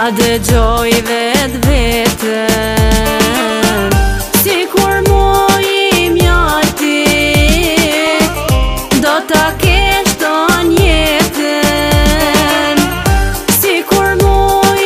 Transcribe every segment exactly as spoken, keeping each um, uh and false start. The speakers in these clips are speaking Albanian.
dëgjoj vet vetën, si kur mu i mjaltit do ta kesh ton jetën, si kur mu i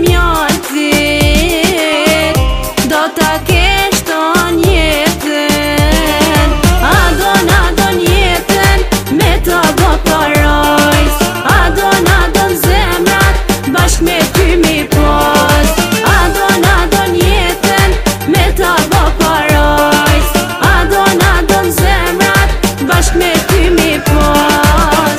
mjaltit do ta kesh ton jetën. Adon, adon jetën me ta bo parojs, adon, adon zemrat bashk me ty mi pos, adon, adon jetën me ta bo parojs, adon, adon zemrat bashk me ty mi pos.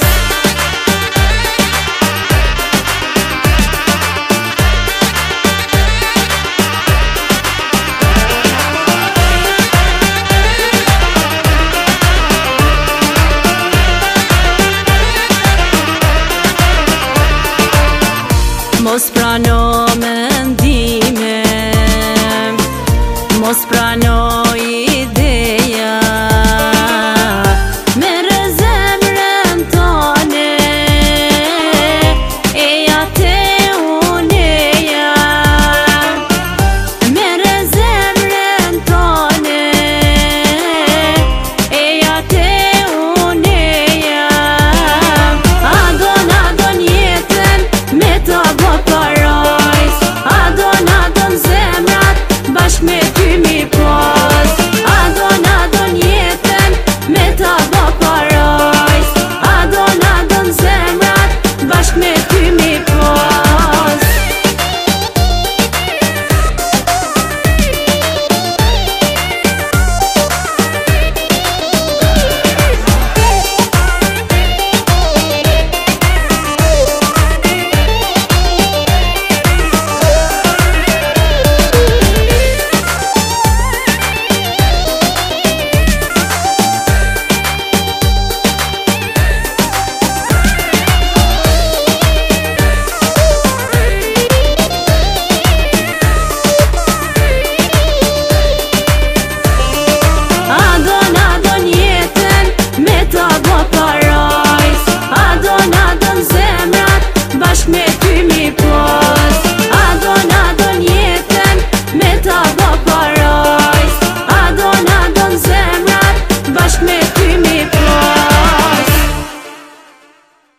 Mos prano